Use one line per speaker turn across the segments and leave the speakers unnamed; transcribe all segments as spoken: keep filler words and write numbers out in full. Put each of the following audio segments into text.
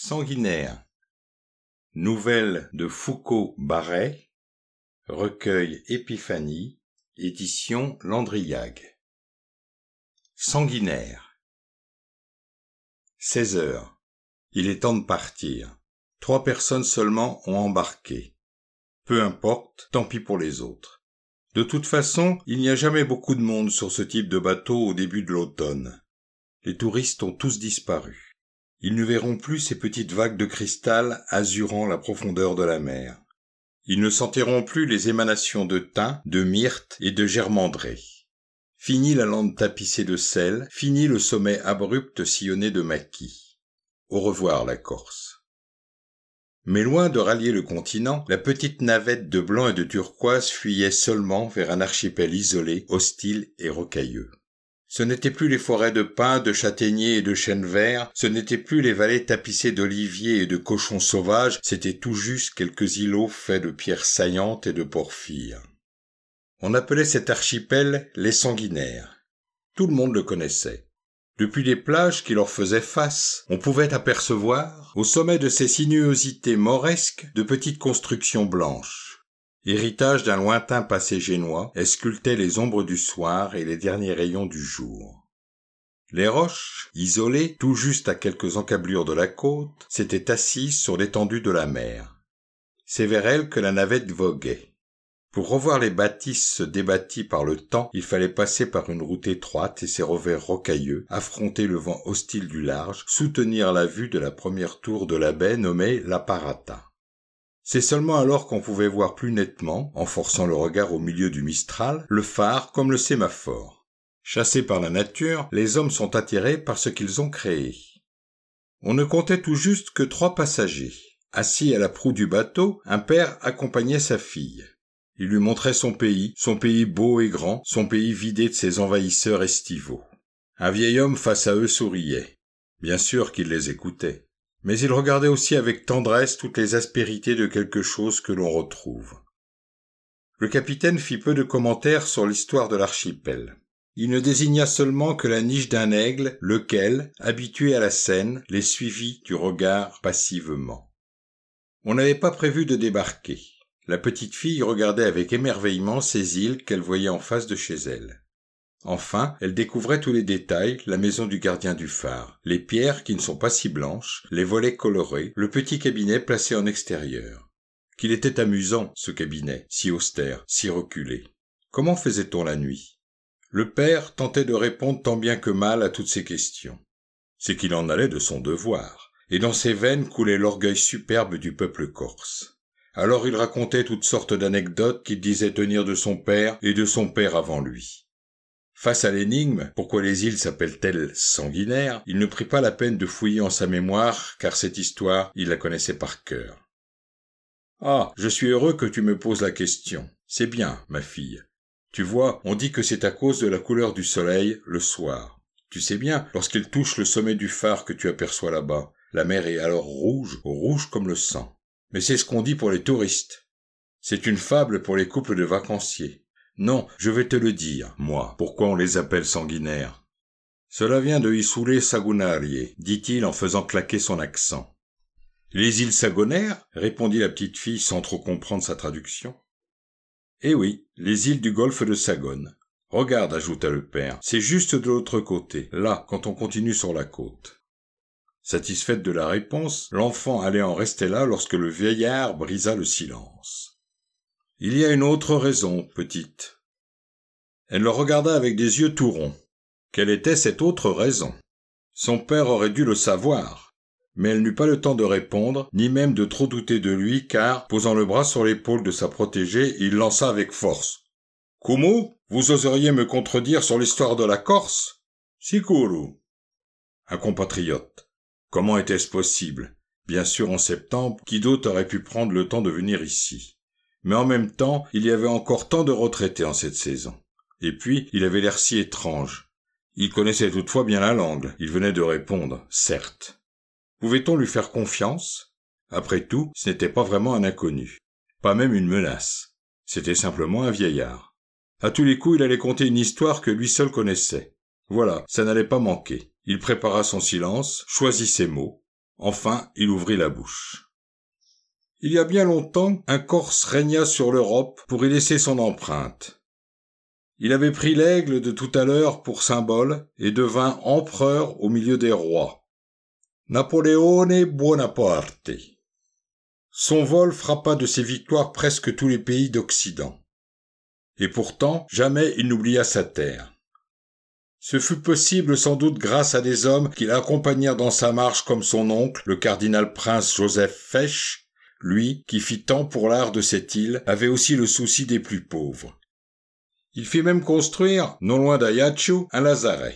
Sanguinaire. Nouvelle de Foucault-Barret, recueil Épiphanie, édition Landrillac. Sanguinaire. seize heures. Il est temps de partir. Trois personnes seulement ont embarqué. Peu importe, tant pis pour les autres. De toute façon, il n'y a jamais beaucoup de monde sur ce type de bateau au début de l'automne. Les touristes ont tous disparu. Ils ne verront plus ces petites vagues de cristal azurant la profondeur de la mer. Ils ne sentiront plus les émanations de thym, de myrte et de germandrée. Fini la lande tapissée de sel, fini le sommet abrupt sillonné de maquis. Au revoir la Corse. Mais loin de rallier le continent, la petite navette de blanc et de turquoise fuyait seulement vers un archipel isolé, hostile et rocailleux. Ce n'étaient plus les forêts de pins, de châtaigniers et de chênes verts, ce n'étaient plus les vallées tapissées d'oliviers et de cochons sauvages, c'étaient tout juste quelques îlots faits de pierres saillantes et de porphyre. On appelait cet archipel les Sanguinaires. Tout le monde le connaissait. Depuis les plages qui leur faisaient face, on pouvait apercevoir, au sommet de ces sinuosités mauresques, de petites constructions blanches. Héritage d'un lointain passé génois, elles sculptaient les ombres du soir et les derniers rayons du jour. Les roches, isolées, tout juste à quelques encablures de la côte, s'étaient assises sur l'étendue de la mer. C'est vers elles que la navette voguait. Pour revoir les bâtisses débatties par le temps, il fallait passer par une route étroite et ses revers rocailleux, affronter le vent hostile du large, soutenir la vue de la première tour de la baie nommée la Parata. C'est seulement alors qu'on pouvait voir plus nettement, en forçant le regard au milieu du Mistral, le phare comme le sémaphore. Chassés par la nature, les hommes sont attirés par ce qu'ils ont créé. On ne comptait tout juste que trois passagers. Assis à la proue du bateau, un père accompagnait sa fille. Il lui montrait son pays, son pays beau et grand, son pays vidé de ses envahisseurs estivaux. Un vieil homme face à eux souriait. Bien sûr qu'il les écoutait. Mais il regardait aussi avec tendresse toutes les aspérités de quelque chose que l'on retrouve. Le capitaine fit peu de commentaires sur l'histoire de l'archipel. Il ne désigna seulement que la niche d'un aigle, lequel, habitué à la scène, les suivit du regard passivement. On n'avait pas prévu de débarquer. La petite fille regardait avec émerveillement ces îles qu'elle voyait en face de chez elle. Enfin, elle découvrait tous les détails, la maison du gardien du phare, les pierres qui ne sont pas si blanches, les volets colorés, le petit cabinet placé en extérieur. Qu'il était amusant, ce cabinet, si austère, si reculé. Comment faisait-on la nuit? Le père tentait de répondre tant bien que mal à toutes ces questions. C'est qu'il en allait de son devoir, et dans ses veines coulait l'orgueil superbe du peuple corse. Alors il racontait toutes sortes d'anecdotes qu'il disait tenir de son père et de son père avant lui. Face à l'énigme, pourquoi les îles s'appellent-elles Sanguinaires, il ne prit pas la peine de fouiller en sa mémoire, car cette histoire, il la connaissait par cœur. « Ah, je suis heureux que tu me poses la question. C'est bien, ma fille. Tu vois, on dit que c'est à cause de la couleur du soleil, le soir. Tu sais bien, lorsqu'il touche le sommet du phare que tu aperçois là-bas, la mer est alors rouge, rouge comme le sang. Mais c'est ce qu'on dit pour les touristes. C'est une fable pour les couples de vacanciers. Non, je vais te le dire, moi, pourquoi on les appelle sanguinaires. Cela vient de Isule Sagunarie, dit-il en faisant claquer son accent. Les îles Sagonaires, répondit la petite fille sans trop comprendre sa traduction. Eh oui, les îles du golfe de Sagone. Regarde, ajouta le père, c'est juste de l'autre côté, là, quand on continue sur la côte. Satisfaite de la réponse, l'enfant allait en rester là lorsque le vieillard brisa le silence. Il y a une autre raison, petite. Elle le regarda avec des yeux tout ronds. Quelle était cette autre raison? Son père aurait dû le savoir, mais elle n'eut pas le temps de répondre, ni même de trop douter de lui, car, posant le bras sur l'épaule de sa protégée, il lança avec force. « Kumu, vous oseriez me contredire sur l'histoire de la Corse? Sikuru. » Un compatriote. Comment était-ce possible? Bien sûr, en septembre, qui d'autre aurait pu prendre le temps de venir ici? Mais en même temps, il y avait encore tant de retraités en cette saison. Et puis, il avait l'air si étrange. Il connaissait toutefois bien la langue. Il venait de répondre, certes. Pouvait-on lui faire confiance? Après tout, ce n'était pas vraiment un inconnu. Pas même une menace. C'était simplement un vieillard. À tous les coups, il allait conter une histoire que lui seul connaissait. Voilà, ça n'allait pas manquer. Il prépara son silence, choisit ses mots. Enfin, il ouvrit la bouche. Il y a bien longtemps, un Corse régna sur l'Europe pour y laisser son empreinte. Il avait pris l'aigle de tout à l'heure pour symbole et devint empereur au milieu des rois. Napoleone Bonaparte. Son vol frappa de ses victoires presque tous les pays d'Occident. Et pourtant, jamais il n'oublia sa terre. Ce fut possible sans doute grâce à des hommes qui l'accompagnèrent dans sa marche comme son oncle, le cardinal prince Joseph Fesch, lui, qui fit tant pour l'art de cette île, avait aussi le souci des plus pauvres. Il fit même construire, non loin d'Ajaccio, un lazaret.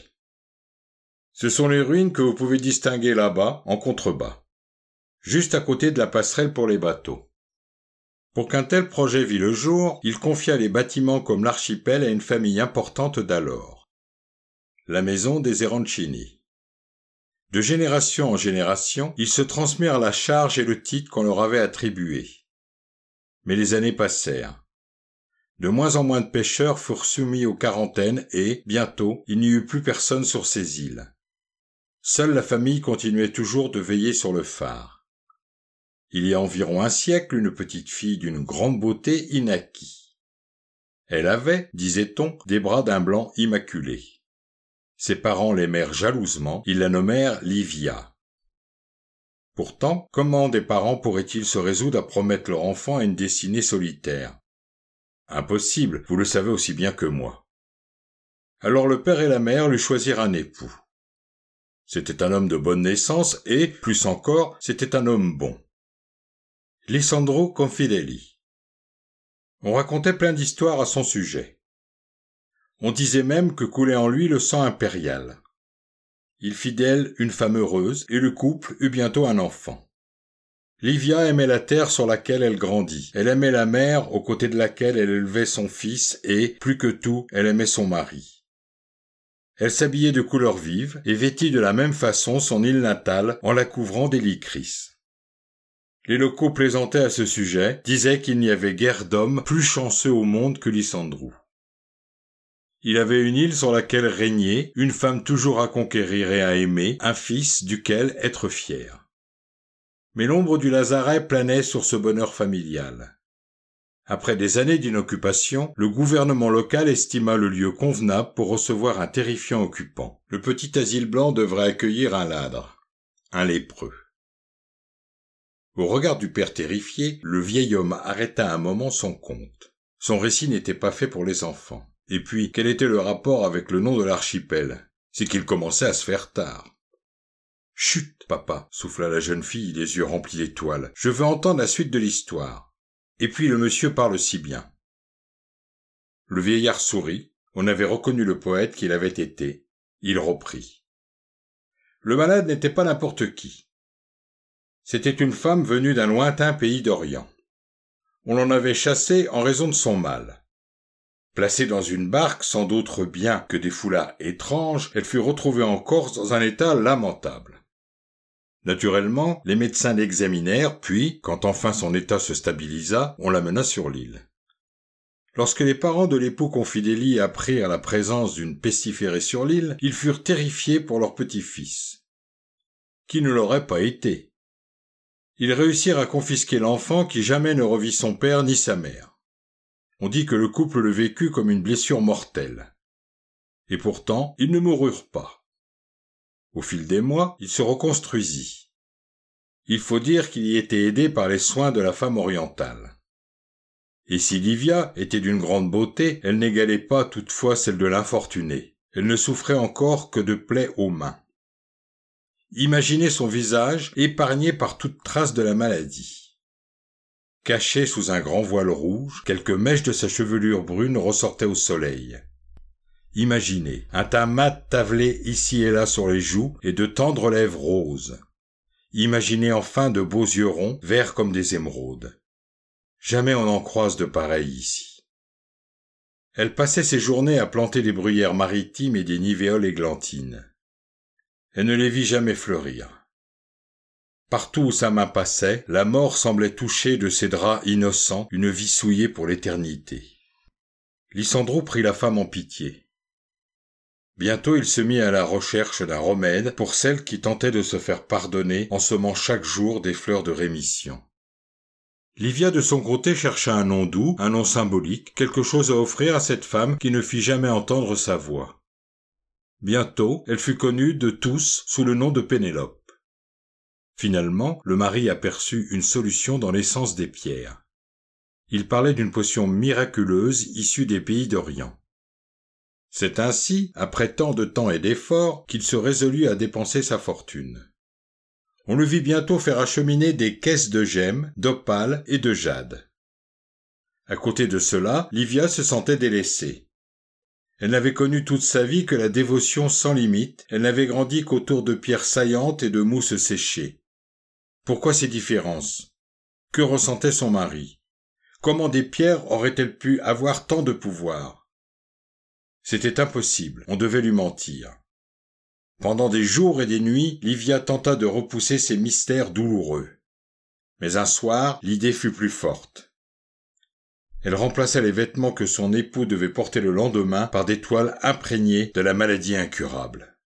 Ce sont les ruines que vous pouvez distinguer là-bas, en contrebas, juste à côté de la passerelle pour les bateaux. Pour qu'un tel projet vît le jour, il confia les bâtiments comme l'archipel à une famille importante d'alors, la maison des Erancini. De génération en génération, ils se transmirent la charge et le titre qu'on leur avait attribués. Mais les années passèrent. De moins en moins de pêcheurs furent soumis aux quarantaines et, bientôt, il n'y eut plus personne sur ces îles. Seule la famille continuait toujours de veiller sur le phare. Il y a environ un siècle, une petite fille d'une grande beauté y naquit. Elle avait, disait-on, des bras d'un blanc immaculé. Ses parents l'aimèrent jalousement, ils la nommèrent Livia. Pourtant, comment des parents pourraient-ils se résoudre à promettre leur enfant à une destinée solitaire? Impossible, vous le savez aussi bien que moi. Alors le père et la mère lui choisirent un époux. C'était un homme de bonne naissance et, plus encore, c'était un homme bon. Lisandro Confidelli. On racontait plein d'histoires à son sujet. On disait même que coulait en lui le sang impérial. Il fit d'elle une femme heureuse et le couple eut bientôt un enfant. Livia aimait la terre sur laquelle elle grandit. Elle aimait la mer aux côtés de laquelle elle élevait son fils et, plus que tout, elle aimait son mari. Elle s'habillait de couleurs vives et vêtit de la même façon son île natale en la couvrant d'élycris. Les locaux plaisantaient à ce sujet, disaient qu'il n'y avait guère d'homme plus chanceux au monde que Lisandro. Il avait une île sur laquelle régner, une femme toujours à conquérir et à aimer, un fils duquel être fier. Mais l'ombre du lazaret planait sur ce bonheur familial. Après des années d'inoccupation, le gouvernement local estima le lieu convenable pour recevoir un terrifiant occupant. Le petit asile blanc devrait accueillir un ladre, un lépreux. Au regard du père terrifié, le vieil homme arrêta un moment son conte. Son récit n'était pas fait pour les enfants. Et puis, quel était le rapport avec le nom de l'archipel? C'est qu'il commençait à se faire tard. « Chut, papa !» souffla la jeune fille, les yeux remplis d'étoiles. « Je veux entendre la suite de l'histoire. Et puis le monsieur parle si bien. » Le vieillard sourit. On avait reconnu le poète qu'il avait été. Il reprit. Le malade n'était pas n'importe qui. C'était une femme venue d'un lointain pays d'Orient. On l'en avait chassée en raison de son mal. Placée dans une barque sans d'autre bien que des foulards étranges, elle fut retrouvée en Corse dans un état lamentable. Naturellement, les médecins l'examinèrent, puis, quand enfin son état se stabilisa, on l'amena sur l'île. Lorsque les parents de l'époux Confidelli apprirent la présence d'une pestiférée sur l'île, ils furent terrifiés pour leur petit-fils. Qui ne l'aurait pas été? Ils réussirent à confisquer l'enfant qui jamais ne revit son père ni sa mère. On dit que le couple le vécut comme une blessure mortelle. Et pourtant, ils ne moururent pas. Au fil des mois, il se reconstruisit. Il faut dire qu'il y était aidé par les soins de la femme orientale. Et si Livia était d'une grande beauté, elle n'égalait pas toutefois celle de l'infortuné. Elle ne souffrait encore que de plaies aux mains. Imaginez son visage épargné par toute trace de la maladie. Caché sous un grand voile rouge, quelques mèches de sa chevelure brune ressortaient au soleil. Imaginez un teint mat tavelé ici et là sur les joues et de tendres lèvres roses. Imaginez enfin de beaux yeux ronds, verts comme des émeraudes. Jamais on n'en croise de pareils ici. Elle passait ses journées à planter des bruyères maritimes et des nivéoles églantines. Elle ne les vit jamais fleurir. Partout où sa main passait, la mort semblait toucher de ses draps innocents une vie souillée pour l'éternité. Lisandro prit la femme en pitié. Bientôt il se mit à la recherche d'un remède pour celle qui tentait de se faire pardonner en semant chaque jour des fleurs de rémission. Livia de son côté chercha un nom doux, un nom symbolique, quelque chose à offrir à cette femme qui ne fit jamais entendre sa voix. Bientôt, elle fut connue de tous sous le nom de Pénélope. Finalement, le mari aperçut une solution dans l'essence des pierres. Il parlait d'une potion miraculeuse issue des pays d'Orient. C'est ainsi, après tant de temps et d'efforts, qu'il se résolut à dépenser sa fortune. On le vit bientôt faire acheminer des caisses de gemmes, d'opale et de jade. À côté de cela, Livia se sentait délaissée. Elle n'avait connu toute sa vie que la dévotion sans limite, elle n'avait grandi qu'autour de pierres saillantes et de mousses séchées. Pourquoi ces différences? Que ressentait son mari? Comment des pierres auraient-elles pu avoir tant de pouvoir? C'était impossible, on devait lui mentir. Pendant des jours et des nuits, Livia tenta de repousser ces mystères douloureux. Mais un soir, l'idée fut plus forte. Elle remplaça les vêtements que son époux devait porter le lendemain par des toiles imprégnées de la maladie incurable.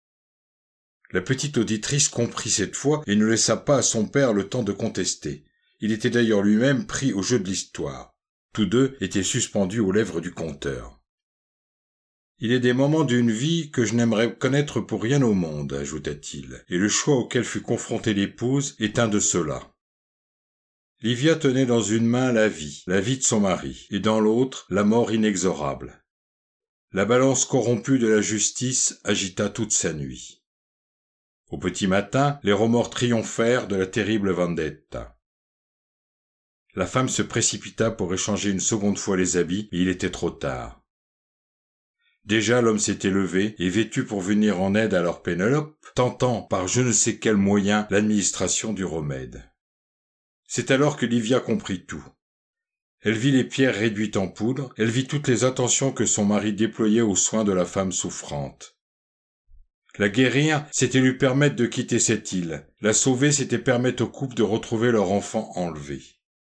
La petite auditrice comprit cette fois et ne laissa pas à son père le temps de contester. Il était d'ailleurs lui-même pris au jeu de l'histoire. Tous deux étaient suspendus aux lèvres du conteur. Il est des moments d'une vie que je n'aimerais connaître pour rien au monde, ajouta-t-il, et le choix auquel fut confrontée l'épouse est un de ceux-là. Livia tenait dans une main la vie, la vie de son mari, et dans l'autre, la mort inexorable. La balance corrompue de la justice agita toute sa nuit. Au petit matin, les remords triomphèrent de la terrible vendetta. La femme se précipita pour échanger une seconde fois les habits, mais il était trop tard. Déjà l'homme s'était levé et vêtu pour venir en aide à leur Pénélope, tentant par je ne sais quel moyen l'administration du remède. C'est alors que Livia comprit tout. Elle vit les pierres réduites en poudre, elle vit toutes les attentions que son mari déployait aux soins de la femme souffrante. La guérir, c'était lui permettre de quitter cette île. La sauver, c'était permettre au couple de retrouver leur enfant enlevé.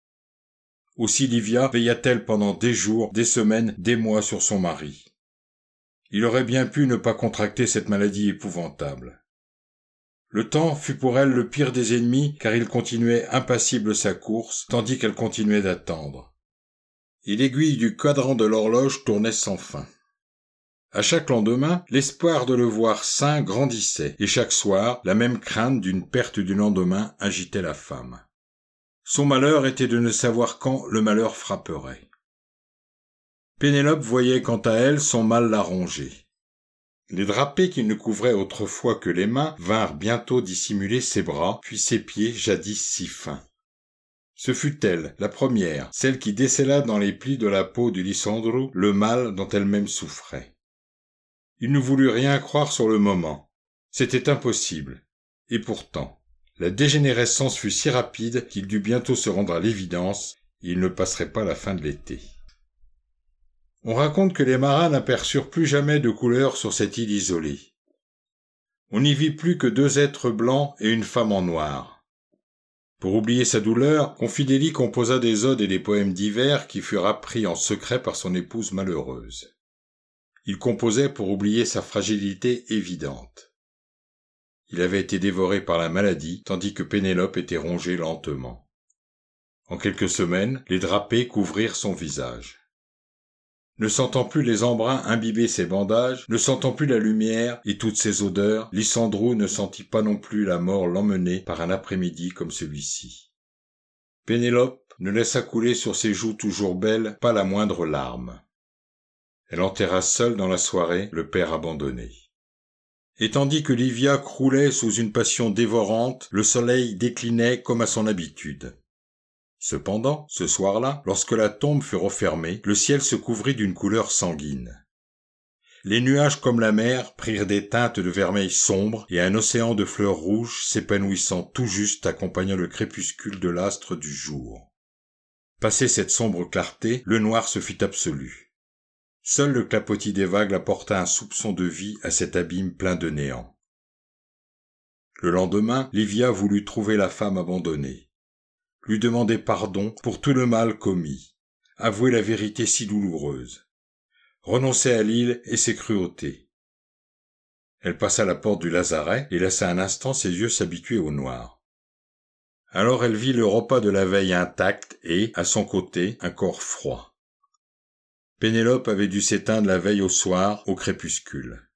Aussi Livia veilla-t-elle pendant des jours, des semaines, des mois sur son mari. Il aurait bien pu ne pas contracter cette maladie épouvantable. Le temps fut pour elle le pire des ennemis, car il continuait impassible sa course, tandis qu'elle continuait d'attendre. Et l'aiguille du cadran de l'horloge tournait sans fin. À chaque lendemain, l'espoir de le voir sain grandissait, et chaque soir, la même crainte d'une perte du lendemain agitait la femme. Son malheur était de ne savoir quand le malheur frapperait. Pénélope voyait quant à elle son mal la ronger. Les drapés qui ne couvraient autrefois que les mains vinrent bientôt dissimuler ses bras, puis ses pieds jadis si fins. Ce fut elle, la première, celle qui décela dans les plis de la peau du Lysandro le mal dont elle-même souffrait. Il ne voulut rien croire sur le moment. C'était impossible. Et pourtant, la dégénérescence fut si rapide qu'il dut bientôt se rendre à l'évidence, et il ne passerait pas la fin de l'été. On raconte que les marins n'aperçurent plus jamais de couleur sur cette île isolée. On n'y vit plus que deux êtres blancs et une femme en noir. Pour oublier sa douleur, Confidélie composa des odes et des poèmes divers qui furent appris en secret par son épouse malheureuse. Il composait pour oublier sa fragilité évidente. Il avait été dévoré par la maladie, tandis que Pénélope était rongée lentement. En quelques semaines, les drapés couvrirent son visage. Ne sentant plus les embruns imbiber ses bandages, ne sentant plus la lumière et toutes ses odeurs, Lysandro ne sentit pas non plus la mort l'emmener par un après-midi comme celui-ci. Pénélope ne laissa couler sur ses joues toujours belles pas la moindre larme. Elle enterra seule dans la soirée le père abandonné. Et tandis que Livia croulait sous une passion dévorante, le soleil déclinait comme à son habitude. Cependant, ce soir-là, lorsque la tombe fut refermée, le ciel se couvrit d'une couleur sanguine. Les nuages comme la mer prirent des teintes de vermeil sombre et un océan de fleurs rouges s'épanouissant tout juste accompagnant le crépuscule de l'astre du jour. Passée cette sombre clarté, le noir se fit absolu. Seul le clapotis des vagues apporta un soupçon de vie à cet abîme plein de néant. Le lendemain, Livia voulut trouver la femme abandonnée. Lui demander pardon pour tout le mal commis, avouer la vérité si douloureuse, renoncer à l'île et ses cruautés. Elle passa la porte du lazaret et laissa un instant ses yeux s'habituer au noir. Alors elle vit le repas de la veille intact et, à son côté, un corps froid. Pénélope avait dû s'éteindre la veille au soir, au crépuscule.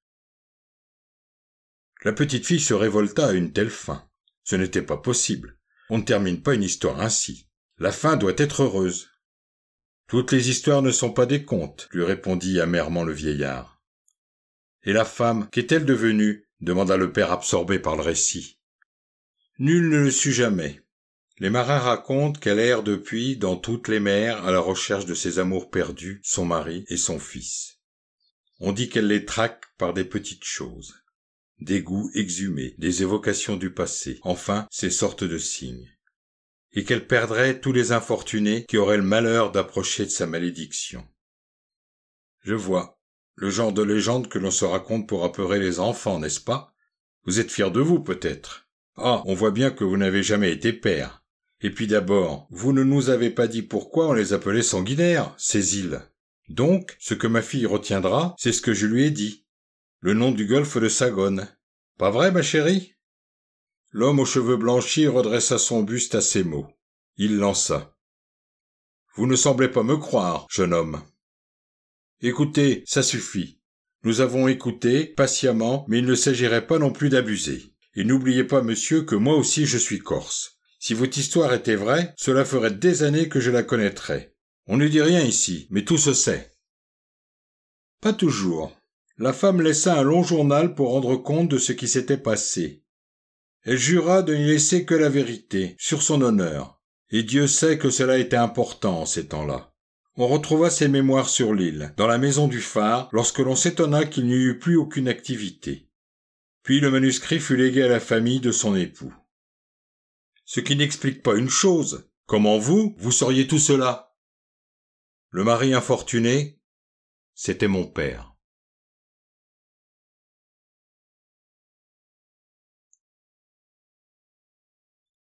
La petite fille se révolta à une telle fin. Ce n'était pas possible. On ne termine pas une histoire ainsi. La fin doit être heureuse. Toutes les histoires ne sont pas des contes, lui répondit amèrement le vieillard. Et la femme, qu'est-elle devenue? Demanda le père absorbé par le récit. Nul ne le sut jamais. Les marins racontent qu'elle erre depuis dans toutes les mers à la recherche de ses amours perdus, son mari et son fils. On dit qu'elle les traque par des petites choses. Des goûts exhumés, des évocations du passé, enfin ces sortes de signes. Et qu'elle perdrait tous les infortunés qui auraient le malheur d'approcher de sa malédiction. Je vois. Le genre de légende que l'on se raconte pour apeurer les enfants, n'est-ce pas? Vous êtes fier de vous, peut-être. Ah, on voit bien que vous n'avez jamais été père. Et puis d'abord, vous ne nous avez pas dit pourquoi on les appelait sanguinaires, ces îles. Donc, ce que ma fille retiendra, c'est ce que je lui ai dit. Le nom du golfe de Sagone. Pas vrai, ma chérie? L'homme aux cheveux blanchis redressa son buste à ces mots. Il lança. Vous ne semblez pas me croire, jeune homme. Écoutez, ça suffit. Nous avons écouté, patiemment, mais il ne s'agirait pas non plus d'abuser. Et n'oubliez pas, monsieur, que moi aussi je suis corse. Si votre histoire était vraie, cela ferait des années que je la connaîtrais. On ne dit rien ici, mais tout se sait. Pas toujours. La femme laissa un long journal pour rendre compte de ce qui s'était passé. Elle jura de n'y laisser que la vérité, sur son honneur. Et Dieu sait que cela était important en ces temps-là. On retrouva ses mémoires sur l'île, dans la maison du phare, lorsque l'on s'étonna qu'il n'y eut plus aucune activité. Puis le manuscrit fut légué à la famille de son époux. Ce qui n'explique pas une chose. Comment vous, vous sauriez tout cela? Le mari infortuné, c'était mon père.